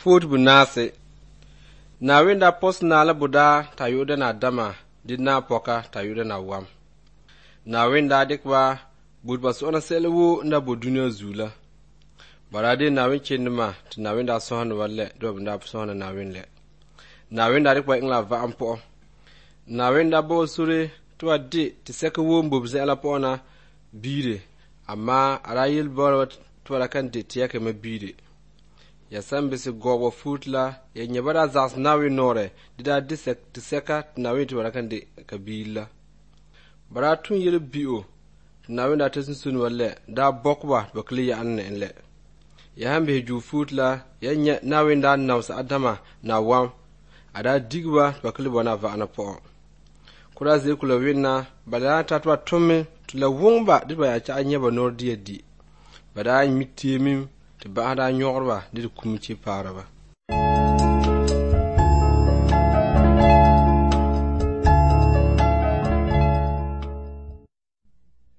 Fut bunase. Na winda pos na la buda ta yuda na dama didna poka ta yuda na wam. Na winda dikwa bud basona selewu na budunya zula. Barade na win chendma ti na winda sohana walle do bunda sohana na winle. Na winda dikwa ingla va ampo. Na winda bo sure tuwa di ti seka wo mbubze ala pona bire amma ara yil bolo tuwa kan di tiyake ma bire. Ya sambe si gogo futla ya nyabara zas nawi nore dida disek tiseka nawi tuwa kan di kabila. Bara tun yil bio nawi da tesin sun walle da bokwa bakli ya anne enle. Ya hambe ju futla ya nawi da nausa adama na wam ada digwa bakli wana va anapo. Kura zai kula winna bada ta tuwa tumme tula wungba diba ya cha anyeba nor di. Bada mitiyemim ti ba da nyorba di kumchi paraba.